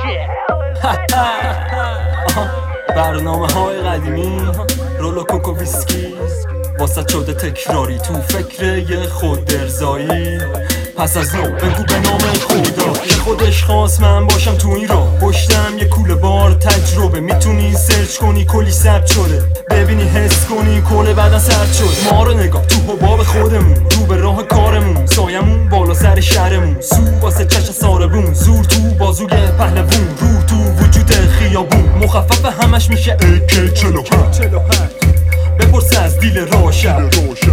برنامه های قدیمی رولو کوکو ویسکی واسه شده تکراری تو فکر یه خود ارزایی. پس از نو بگو به نام خدا که خودش خواست من باشم تو این راه. پشتم یه کوله بار تجربه، میتونی سرچ کنی کلی ثبت شده، ببینی حس کنی کل بعدا سرد شد. ما رو نگاه تو حباب خودمون، رو به راه کارمون، سایمون بالا سر شهرمون، سو واسه چشم ساربون، زور تو بازوی پهلوون، رو تو وجود خیابون، مخفف همش میشه AK-47. بپرس از دیل روشن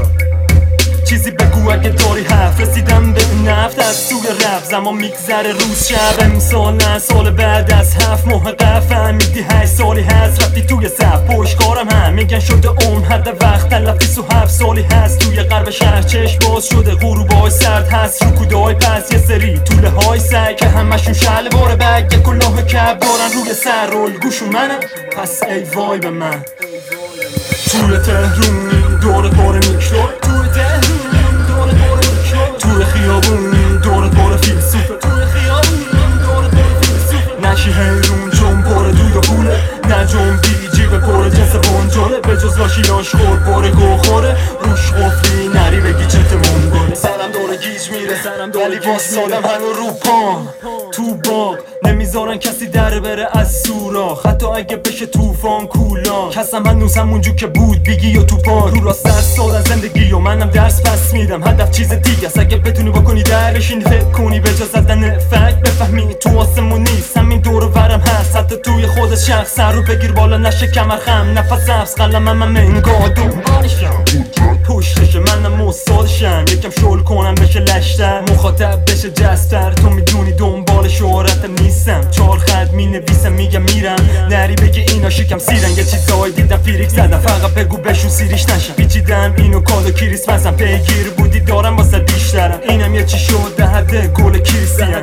چیزی بگو اگه داری حرف. رسیدم به نفت از سوی رفت، زمان میگذره روز شب، امسال نه سال بعد از 7 ماه قبل فهمیدی 8 سالی هست رفتی توی صف. پشتکارم هم میگن شده عمر حد وقت تلفیس و 7 سالی هست توی غرب شهر. چشم باز شده غروبای سرد هست رو کودای پس یه سری طوله های سر که همشون شلوار بگ، یه کلاه کب دارن روی سر، رول گوشون منم پس ای وای به من. توی تهرون دور بار میکشور، توی تهرون دور بار میکشور، توی خیابون دور بار فیلسوفه، توی خیابون دور بار فیلسوفه. نشی حیرون چون پر دوی و پوله، نه جنبی جیب پر جنس بانجاله، به جز لاشیلاش خور پر گو خوره، روش قفلی نری بگی چت منگوله. سرم دور گیج میره ولی واسادم هنو رو پام تو باغ، نمیذارن کسی در بره از سوراخ، حتی اگه بشه توفان کولا. کسم هنوز همونجور که بود بیگی و تو پاک، رو راست درس سادن زندگی و منم درس پس میدم. هدف چیز دیگه است، اگه بتونی بکنی در بشینی فکر کنی، به جز زدن فکر بفهمی تو آسمون نیست، همین دور و برم هست. حتی توی خودت شخص سر رو بگیر بالا نشه کمر خم، نفس حبس قلمم انگار دنبالشم، پشتش منم مستادشم، یکم شل کنم بشه لشتر، مخاطب بشه جستر. تو میدونی دنبال شهرتم نیستم، 4 خط می نویسم میگم میرم، نری بگی اینا شکم سیرن. یه چیزایی دیدم فیریک زدم، فقط بگو بشون سیریش نشم. پیچیدم اینو کادو کریسمسم، پیگیر بودی دارم واسه بیشترم، اینم یه چی شد ده حده گل کریسیم.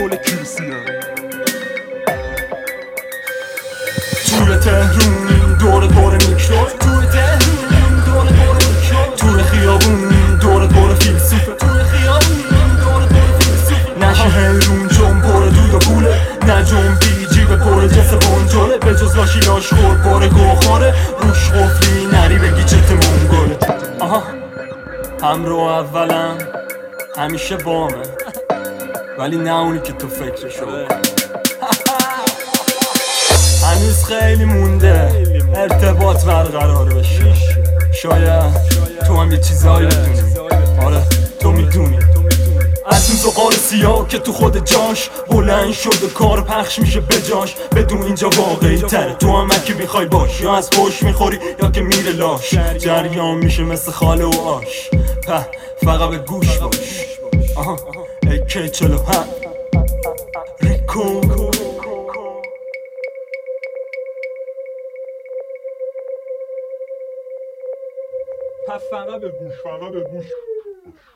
توی تهرون دور بار میکشور، توی تهرون دور بار میکشور، توی خیابون دور بار فیلسوفه، توی خیابون دور بار فیلسوفه. نشی حیرون چون پر دود و پوله، نه جنبی جیب پر جنس بانجاله، به جز لاشیلاش خور پر گو خوره، روش قفلی نری بگی چت منگوله. آها همرو اولم همیشه بامه، ولی نه اونی که تو فکرشو. هنوز خیلی مونده ارتباط برقرار بشه، شاید تو هم یه چیزایی بدونی. آره تو میدونی از اون زغال سیاه که تو خود جاش بلند شده کار پخش میشه به جاش، بدون اینجا واقعی تره. تو هم اگه میخوای باش، یا از پشت میخوری یا که میره لاش، جریان میشه مثل خاله و آش. فقط به گوش باش. آها AK-47 ریکو. فقط به گوش